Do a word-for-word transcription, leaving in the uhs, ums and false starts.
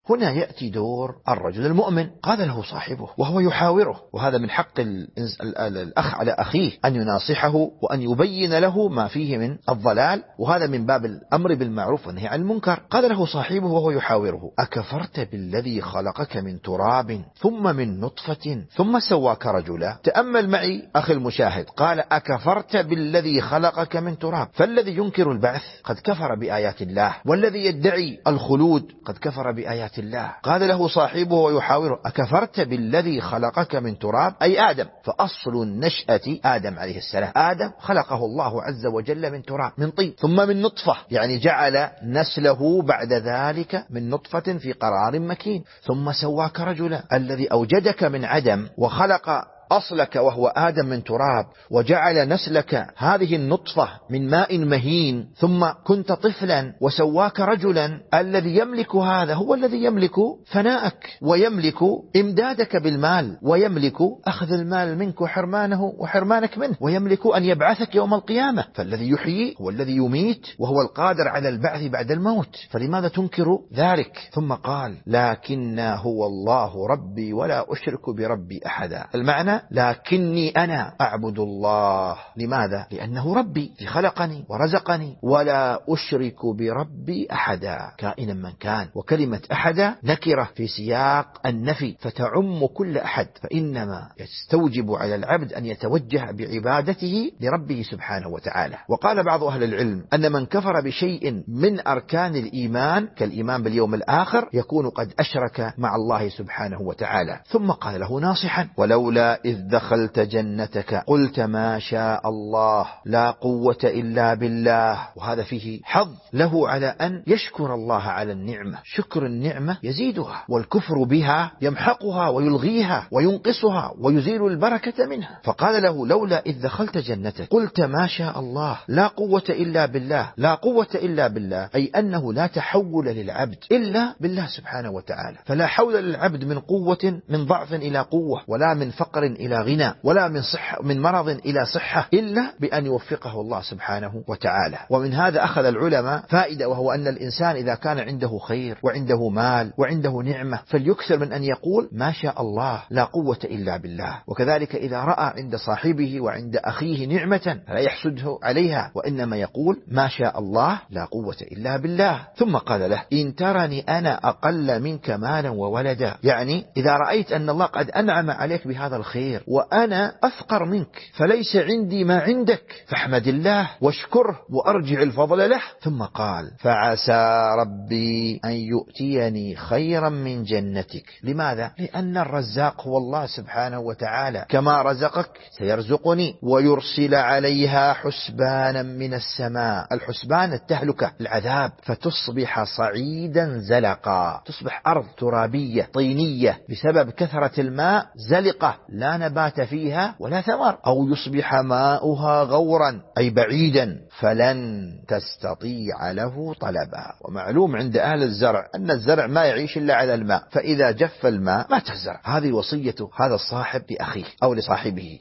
هنا يأتي دور الرجل المؤمن. قال له صاحبه وهو يحاوره، وهذا من حق الأخ على أخيه أن يناصحه وأن يبين له ما فيه من الضلال، وهذا من باب الأمر بالمعروف والنهي عن المنكر. قال له صاحبه وهو يحاوره: أكفرت بالذي خلقك من تراب ثم من نطفة ثم سواك رجلا؟ تأمل معي أخي المشاهد، قال أكفرت بالذي خلقك من تراب، فالذي ينكر البعث قد كفر بآيات الله، والذي يدعي الخلود قد كفر بآيات الله. قال له صاحبه ويحاوره: أكفرت بالذي خلقك من تراب، أي آدم، فأصل النشأة آدم عليه السلام. آدم خلقه الله عز وجل من تراب، من طين، ثم من نطفة، يعني جعل نسله بعد ذلك من نطفة في قرار مكين، ثم سواك رجلا. الذي أوجدك من عدم وخلق أصلك وهو آدم من تراب، وجعل نسلك هذه النطفة من ماء مهين، ثم كنت طفلا وسواك رجلا. الذي يملك هذا هو الذي يملك فناءك، ويملك إمدادك بالمال، ويملك أخذ المال منك وحرمانه وحرمانك منه، ويملك أن يبعثك يوم القيامة. فالذي يحيي هو الذي يميت، وهو القادر على البعث بعد الموت، فلماذا تنكر ذلك؟ ثم قال: لكن هو الله ربي ولا أشرك بربي أحدا. المعنى: لكني أنا أعبد الله. لماذا؟ لأنه ربي خلقني ورزقني، ولا أشرك بربي أحدا كائنا من كان. وكلمة أحدا نكرة في سياق النفي فتعم كل أحد، فإنما يستوجب على العبد أن يتوجه بعبادته لربه سبحانه وتعالى. وقال بعض أهل العلم أن من كفر بشيء من أركان الإيمان كالإيمان باليوم الآخر يكون قد أشرك مع الله سبحانه وتعالى. ثم قال له ناصحا: ولولا إذ دخلت جنتك قلت ما شاء الله لا قوة إلا بالله. وهذا فيه حظ له على أن يشكر الله على النعمة. شكر النعمة يزيدها، والكفر بها يمحقها ويلغيها وينقصها ويزيل البركة منها. فقال له: لولا إذ دخلت جنتك قلت ما شاء الله لا قوة إلا بالله. لا قوة إلا بالله أي أنه لا تحول للعبد إلا بالله سبحانه وتعالى، فلا حول للعبد من قوة من ضعف إلى قوة، ولا من فقر إلى غنى، ولا من صحة من مرض إلى صحة، إلا بأن يوفقه الله سبحانه وتعالى. ومن هذا أخذ العلماء فائدة، وهو أن الإنسان إذا كان عنده خير وعنده مال وعنده نعمة فليكثر من أن يقول ما شاء الله لا قوة إلا بالله. وكذلك إذا رأى عند صاحبه وعند أخيه نعمة فلا يحسده عليها، وإنما يقول ما شاء الله لا قوة إلا بالله. ثم قال له: إن ترني أنا أقل منك مالا وولدا، يعني إذا رأيت أن الله قد أنعم عليك بهذا الخير وأنا أفقر منك فليس عندي ما عندك، فاحمد الله واشكره وأرجع الفضل له. ثم قال: فعسى ربي أن يؤتيني خيرا من جنتك. لماذا؟ لأن الرزاق هو الله سبحانه وتعالى، كما رزقك سيرزقني، ويرسل عليها حسبانا من السماء. الحسبان التهلكة، العذاب، فتصبح صعيدا زلقا، تصبح أرض ترابية طينية بسبب كثرة الماء زلقة لا نبات فيها ولا ثمر، أو يصبح ماؤها غورا أي بعيدا فلن تستطيع له طلبا. ومعلوم عند أهل الزرع أن الزرع ما يعيش إلا على الماء، فإذا جف الماء مات الزرع. هذه وصية هذا الصاحب لأخيه أو لصاحبه.